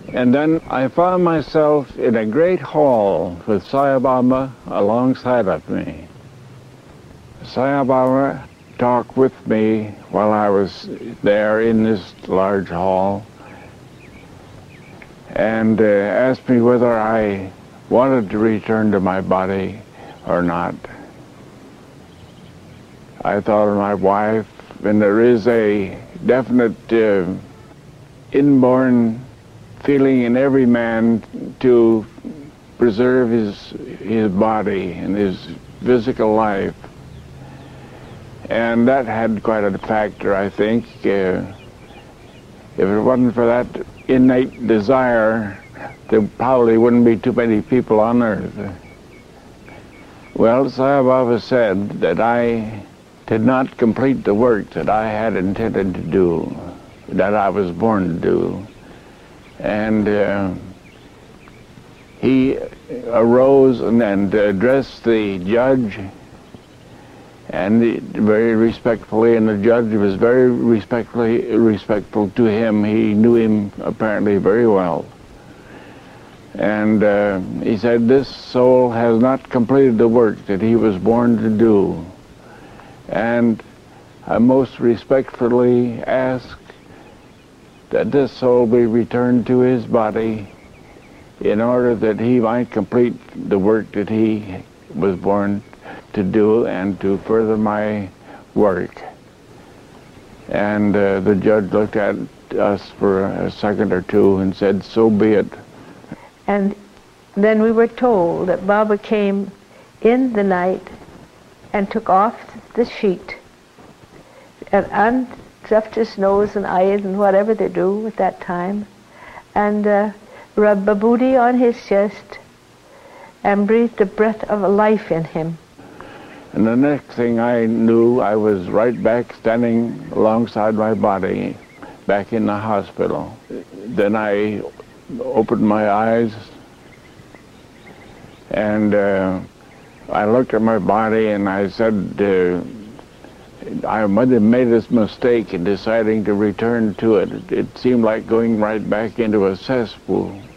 And then I found myself in a great hall with Sai Baba alongside of me. Sai Baba talked with me while I was there in this large hall and asked me whether I wanted to return to my body or not. I thought of my wife, and there is a definite inborn feeling in every man to preserve his body and his physical life. And that had quite a factor, I think. If it wasn't for that innate desire, there probably wouldn't be too many people on earth. Well, Sai Baba said that I did not complete the work that I had intended to do, that I was born to do. And he arose and addressed the judge, and very respectfully, and the judge was very respectful to him. He knew him apparently very well. And he said, this soul has not completed the work that he was born to do. And I most respectfully ask that this soul be returned to his body in order that he might complete the work that he was born to do and to further my work. And the judge looked at us for a second or two and said, so be it. And then we were told that Baba came in the night and took off the sheet and unstuffed his nose and eyes and whatever they do at that time, and rubbed Vibhuti on his chest and breathed the breath of life in him. And the next thing I knew, I was right back standing alongside my body, back in the hospital. Then I opened my eyes and I looked at my body and I said, I might have made this mistake in deciding to return to it. It seemed like going right back into a cesspool.